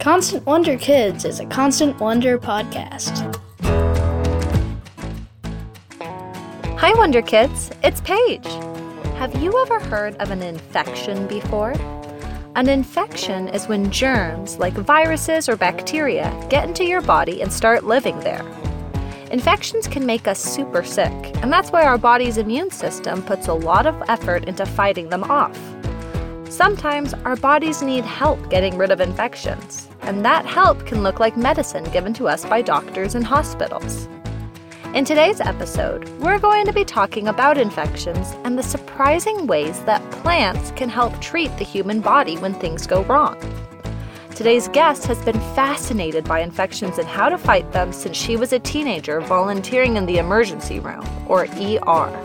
Constant Wonder Kids is a Constant Wonder podcast. Hi, Wonder Kids. It's Paige. Have you ever heard of an infection before? An infection is when germs, like viruses or bacteria, get into your body and start living there. Infections can make us super sick, and that's why our body's immune system puts a lot of effort into fighting them off. Sometimes our bodies need help getting rid of infections, and that help can look like medicine given to us by doctors and hospitals. In today's episode, we're going to be talking about infections and the surprising ways that plants can help treat the human body when things go wrong. Today's guest has been fascinated by infections and how to fight them since she was a teenager volunteering in the emergency room, or ER.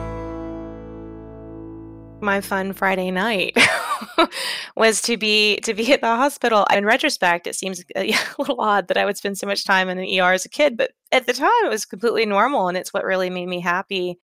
My fun Friday night was to be at the hospital. In retrospect, it seems a little odd that I would spend so much time in an ER as a kid, but at the time it was completely normal, and it's what really made me happy.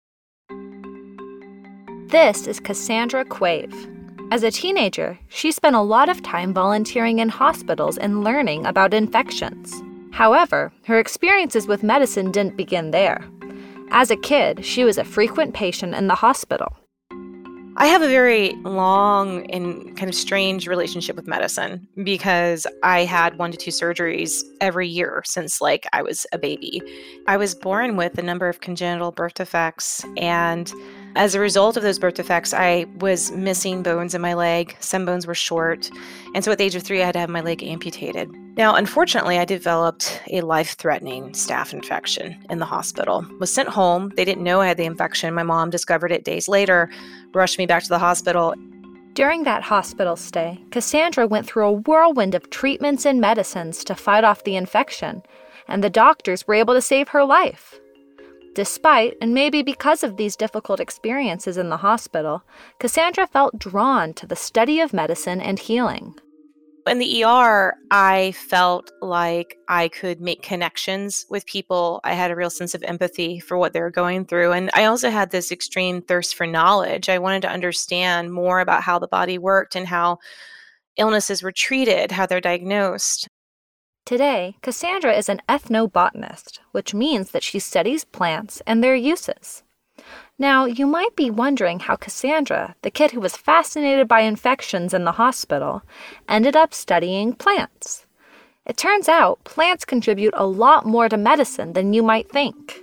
This is Cassandra Quave. As a teenager, she spent a lot of time volunteering in hospitals and learning about infections. However, her experiences with medicine didn't begin there. As a kid, she was a frequent patient in the hospital. I have a very long and kind of strange relationship with medicine because I had 1 to 2 surgeries every year since I was a baby. I was born with a number of congenital birth defects, and as a result of those birth defects, I was missing bones in my leg. Some bones were short, and so at the age of 3, I had to have my leg amputated. Now, unfortunately, I developed a life-threatening staph infection in the hospital. Was sent home. They didn't know I had the infection. My mom discovered it days later, rushed me back to the hospital. During that hospital stay, Cassandra went through a whirlwind of treatments and medicines to fight off the infection, and the doctors were able to save her life. Despite, and maybe because of these difficult experiences in the hospital, Cassandra felt drawn to the study of medicine and healing. In the ER, I felt like I could make connections with people. I had a real sense of empathy for what they were going through. And I also had this extreme thirst for knowledge. I wanted to understand more about how the body worked and how illnesses were treated, how they're diagnosed. Today, Cassandra is an ethnobotanist, which means that she studies plants and their uses. Now, you might be wondering how Cassandra, the kid who was fascinated by infections in the hospital, ended up studying plants. It turns out plants contribute a lot more to medicine than you might think.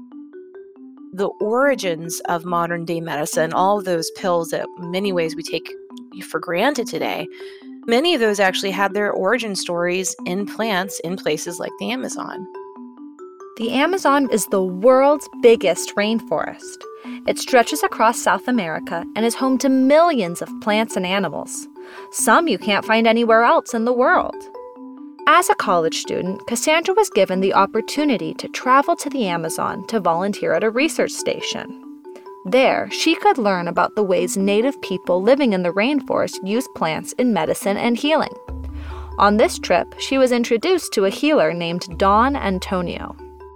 The origins of modern-day medicine, all of those pills that in many ways we take for granted today, many of those actually had their origin stories in plants in places like the Amazon. The Amazon is the world's biggest rainforest. It stretches across South America and is home to millions of plants and animals. Some you can't find anywhere else in the world. As a college student, Cassandra was given the opportunity to travel to the Amazon to volunteer at a research station. There, she could learn about the ways native people living in the rainforest use plants in medicine and healing. On this trip, she was introduced to a healer named Don Antonio.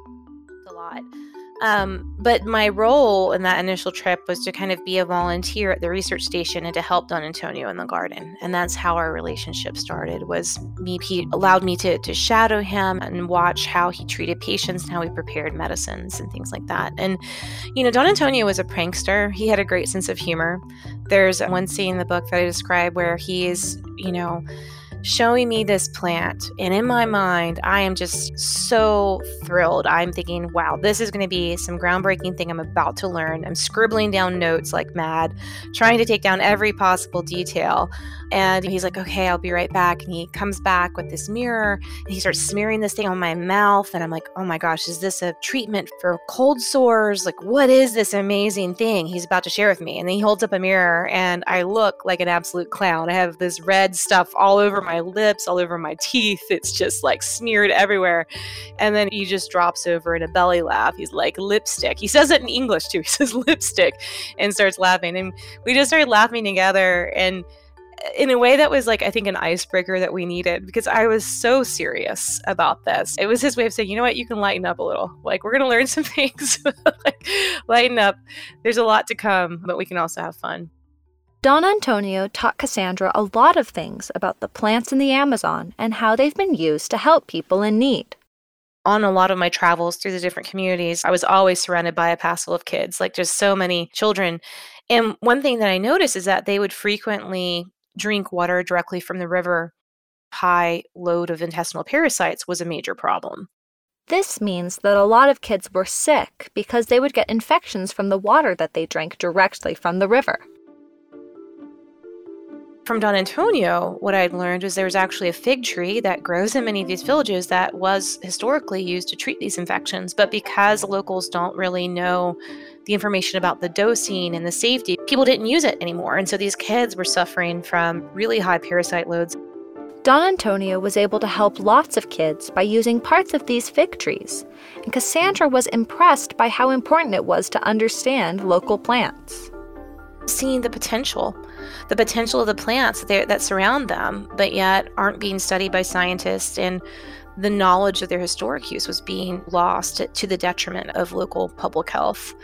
But my role in that initial trip was to kind of be a volunteer at the research station and to help Don Antonio in the garden. And that's how our relationship started, he allowed me to shadow him and watch how he treated patients and how he prepared medicines and things like that. And, Don Antonio was a prankster. He had a great sense of humor. There's one scene in the book that I describe where he is, showing me this plant. And in my mind, I am just so thrilled. I'm thinking, wow, this is going to be some groundbreaking thing I'm about to learn. I'm scribbling down notes like mad, trying to take down every possible detail. And he's like, okay, I'll be right back. And he comes back with this mirror and he starts smearing this thing on my mouth. And I'm like, oh my gosh, is this a treatment for cold sores? Like, what is this amazing thing he's about to share with me? And then he holds up a mirror and I look like an absolute clown. I have this red stuff all over my lips, all over my teeth. It's just smeared everywhere. And then he just drops over in a belly laugh. He's like, lipstick. He says it in English too. He says lipstick and starts laughing. And we just started laughing together. And in a way that was I think an icebreaker that we needed because I was so serious about this. It was his way of saying, you know what, you can lighten up a little. We're going to learn some things. Lighten up. There's a lot to come, but we can also have fun. Don Antonio taught Cassandra a lot of things about the plants in the Amazon and how they've been used to help people in need. On a lot of my travels through the different communities, I was always surrounded by a passel of kids, like just so many children. And one thing that I noticed is that they would frequently drink water directly from the river. High load of intestinal parasites was a major problem. This means that a lot of kids were sick because they would get infections from the water that they drank directly from the river. From Don Antonio, what I'd learned was there was actually a fig tree that grows in many of these villages that was historically used to treat these infections. But because locals don't really know the information about the dosing and the safety, people didn't use it anymore. And so these kids were suffering from really high parasite loads. Don Antonio was able to help lots of kids by using parts of these fig trees, and Cassandra was impressed by how important it was to understand local plants. Seeing the potential of the plants that surround them, but yet aren't being studied by scientists, and the knowledge of their historic use was being lost to the detriment of local public health.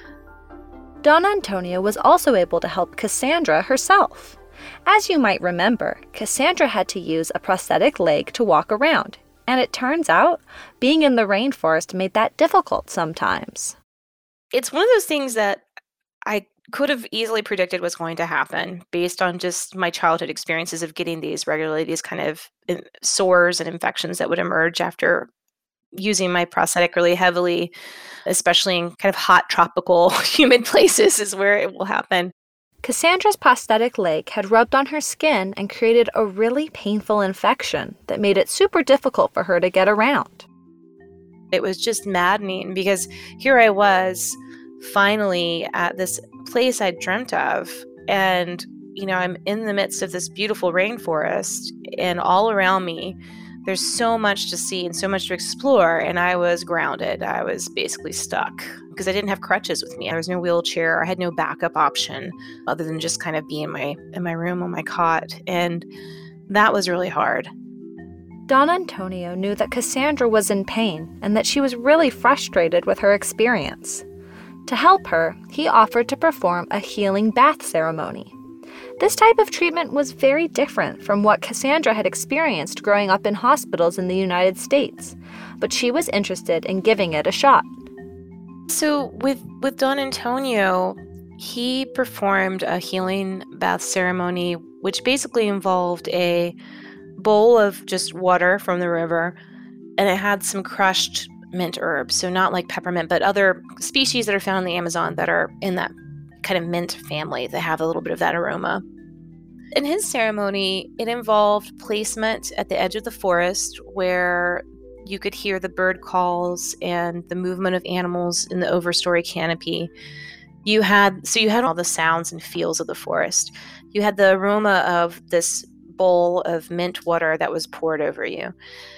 Don Antonio was also able to help Cassandra herself. As you might remember, Cassandra had to use a prosthetic leg to walk around, and it turns out being in the rainforest made that difficult sometimes. It's one of those things that I could have easily predicted was going to happen based on just my childhood experiences of getting these regularly, these kind of sores and infections that would emerge after using my prosthetic really heavily, especially in kind of hot, tropical, humid places is where it will happen. Cassandra's prosthetic leg had rubbed on her skin and created a really painful infection that made it super difficult for her to get around. It was just maddening because here I was finally at this place I dreamt of, and I'm in the midst of this beautiful rainforest, and all around me there's so much to see and so much to explore, and I was grounded. I was basically stuck because I didn't have crutches with me. There was no wheelchair. I had no backup option other than just kind of be in my room on my cot, and that was really hard. Don Antonio knew that Cassandra was in pain and that she was really frustrated with her experience. To help her, he offered to perform a healing bath ceremony. This type of treatment was very different from what Cassandra had experienced growing up in hospitals in the United States, but she was interested in giving it a shot. So with Don Antonio, he performed a healing bath ceremony, which basically involved a bowl of just water from the river, and it had some crushed mint herbs. So not like peppermint, but other species that are found in the Amazon that are in that kind of mint family that have a little bit of that aroma. In his ceremony, it involved placement at the edge of the forest where you could hear the bird calls and the movement of animals in the overstory canopy. You had all the sounds and feels of the forest. You had the aroma of this bowl of mint water that was poured over you.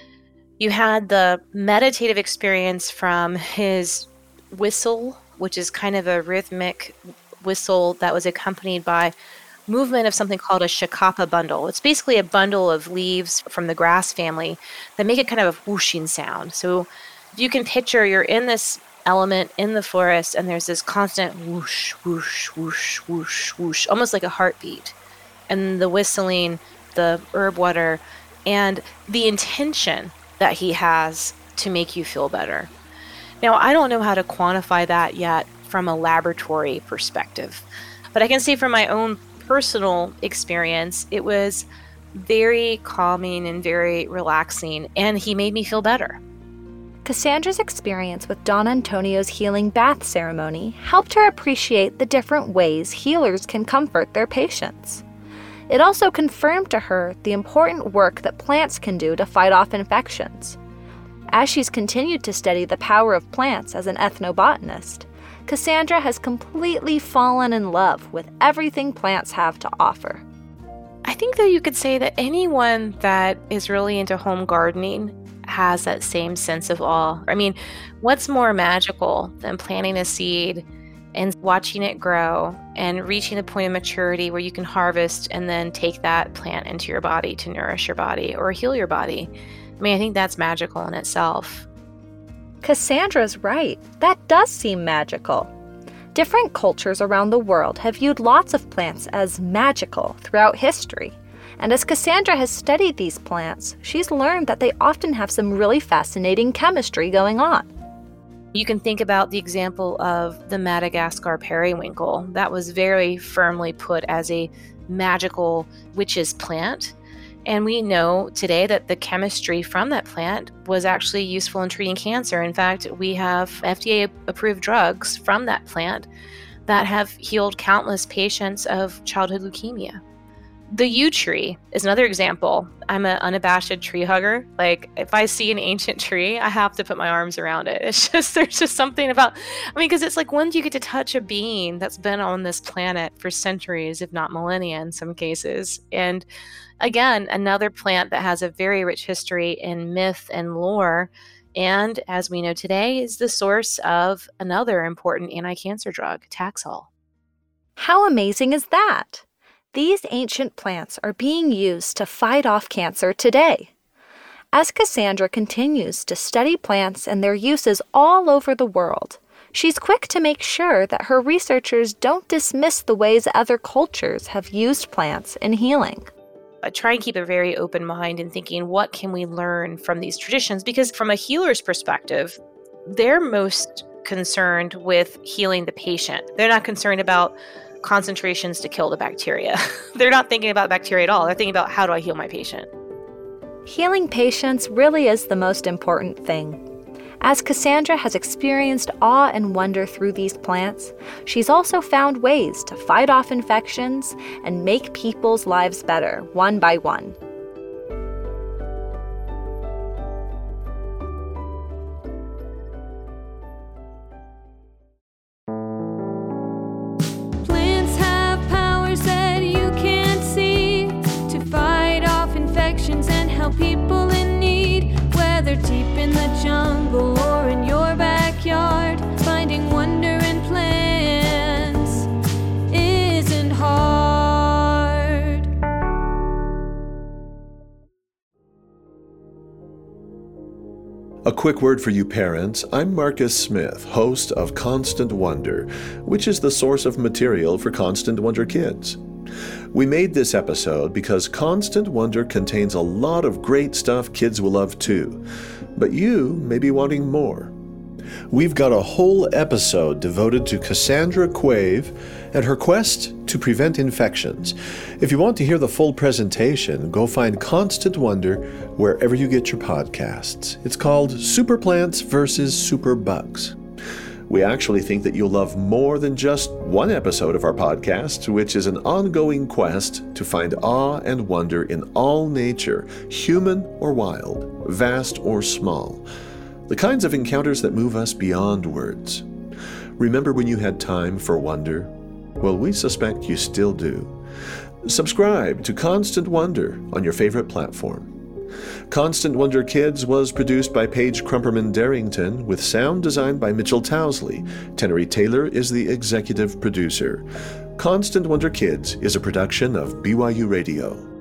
You had the meditative experience from his whistle, which is kind of a rhythmic whistle that was accompanied by movement of something called a shakapa bundle. It's basically a bundle of leaves from the grass family that make a kind of a whooshing sound. So if you can picture you're in this element in the forest and there's this constant whoosh, whoosh, whoosh, whoosh, whoosh, almost like a heartbeat. And the whistling, the herb water, and the intention that he has to make you feel better. Now, I don't know how to quantify that yet from a laboratory perspective, but I can say from my own personal experience, it was very calming and very relaxing, and he made me feel better. Cassandra's experience with Don Antonio's healing bath ceremony helped her appreciate the different ways healers can comfort their patients. It also confirmed to her the important work that plants can do to fight off infections. As she's continued to study the power of plants as an ethnobotanist, Cassandra has completely fallen in love with everything plants have to offer. I think that you could say that anyone that is really into home gardening has that same sense of awe. I mean, what's more magical than planting a seed and watching it grow and reaching the point of maturity where you can harvest and then take that plant into your body to nourish your body or heal your body? I mean, I think that's magical in itself. Cassandra's right. That does seem magical. Different cultures around the world have viewed lots of plants as magical throughout history. And as Cassandra has studied these plants, she's learned that they often have some really fascinating chemistry going on. You can think about the example of the Madagascar periwinkle. That was very firmly put as a magical witch's plant. And we know today that the chemistry from that plant was actually useful in treating cancer. In fact, we have FDA-approved drugs from that plant that have healed countless patients of childhood leukemia. The yew tree is another example. I'm an unabashed tree hugger. Like, if I see an ancient tree, I have to put my arms around it. There's just something about, because it's like, when do you get to touch a being that's been on this planet for centuries, if not millennia in some cases? And again, another plant that has a very rich history in myth and lore, and as we know today, is the source of another important anti-cancer drug, Taxol. How amazing is that? These ancient plants are being used to fight off cancer today. As Cassandra continues to study plants and their uses all over the world, she's quick to make sure that her researchers don't dismiss the ways other cultures have used plants in healing. I try and keep a very open mind in thinking, what can we learn from these traditions? Because from a healer's perspective, they're most concerned with healing the patient. They're not concerned about concentrations to kill the bacteria. They're not thinking about bacteria at all. They're thinking about, how do I heal my patient? Healing patients really is the most important thing. As Cassandra has experienced awe and wonder through these plants, she's also found ways to fight off infections and make people's lives better, one by one. And help people in need, whether deep in the jungle or in your backyard. Finding wonder in plants isn't hard. A quick word for you parents. I'm Marcus Smith, host of Constant Wonder, which is the source of material for Constant Wonder Kids. We made this episode because Constant Wonder contains a lot of great stuff kids will love too, but you may be wanting more. We've got a whole episode devoted to Cassandra Quave and her quest to prevent infections. If you want to hear the full presentation, go find Constant Wonder wherever you get your podcasts. It's called Super Plants vs. Super Bugs. We actually think that you'll love more than just one episode of our podcast, which is an ongoing quest to find awe and wonder in all nature, human or wild, vast or small. The kinds of encounters that move us beyond words. Remember when you had time for wonder? Well, we suspect you still do. Subscribe to Constant Wonder on your favorite platform. Constant Wonder Kids was produced by Paige Crumperman-Darrington with sound designed by Mitchell Towsley. Tenery Taylor is the executive producer. Constant Wonder Kids is a production of BYU Radio.